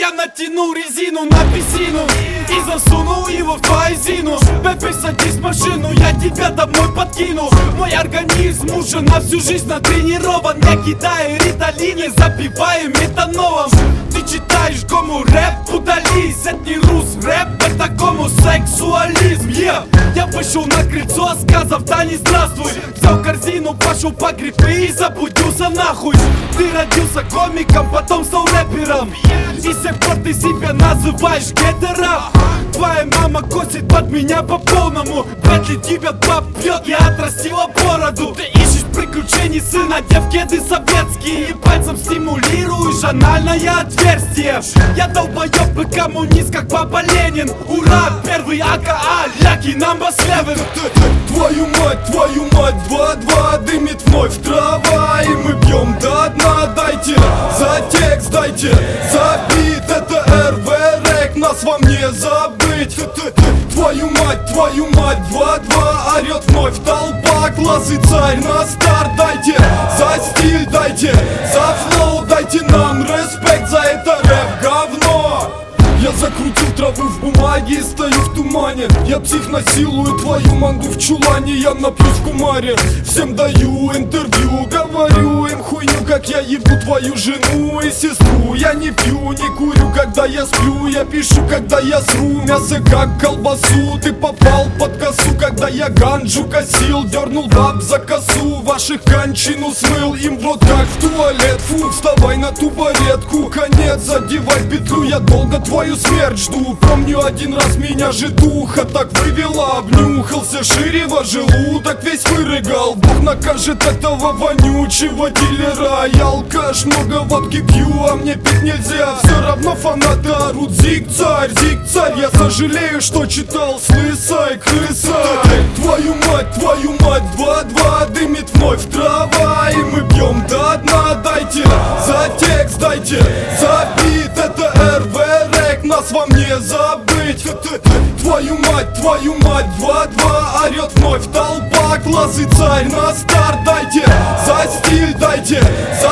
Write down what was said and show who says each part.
Speaker 1: Я натянул резину на писину и засунул его в твою. Бэби, садись в машину, я тебя домой подкину. Мой организм уже на всю жизнь натренирован. Я кидаю риталин, запиваю метанолом. Ты читаешь гому-рэп, удались. Это не рус-рэп, это гомосексуализм. Я вышел на крыльцо, сказав да не здравствуй. Взял корзину, пошел по грибы и заблудился нахуй. Ты родился комиком, потом стал рэпером. И с тех пор ты себя называешь гетером. Твоя мама косит под меня по полному. Вряд ли тебя попьет, я отрастила бороду. Ты ищешь приключений, сын, одев кеды советские. И пальцем стимулируешь анальное отверстие. Я долбоёб и коммунист, как Папа Ленин. Ура, первый АКА, ляки number 7.
Speaker 2: Твою мать, 2-2 дымит вновь трава. И мы пьем до дна, дайте за текст, дайте за бит. Это РВ рэк, нас вам не забыть. Твою мать, 2-2 орёт вновь толпа. Класс и царь на старт, дайте за стиль, дайте за флоу. Дайте нам респект за это рэп говно. Я закрутил траву в бумаге и стою в тумане. Я псих, насилую твою манду в чулане. Я напьюсь в кумаре, всем даю интервью. Говорю им хуйню, как я ебу твою жену и сестру. Я не пью, не курю, когда я сплю. Я пишу, когда я сру мясо, как колбасу. Ты попал под косу, когда я ганджу косил. Дернул баб за косу, ваших кончину смыл. Им вот как в туалет, фу, вставай на тубаретку. Конец, одевай петлю, я долго твою смерть жду. Помню, один раз меня житуха так вывела. Обнюхался ширево, желудок весь вырыгал. Бог накажет этого вонючего дилера. Я алкаш, много водки пью, а мне пить нельзя. Все равно фанаты орут: зиг-царь, зиг-царь. Я сожалею, что читал с лысой крыса. Твою мать, 2-2 дымит вновь трава. И мы пьем до дна, дайте за текст, дайте за бит. Это РВ рэк, нас вам не забыть. Твою мать, 2-2 орёт вновь толпа. Класс и царь на старт, дайте за стиль, дайте за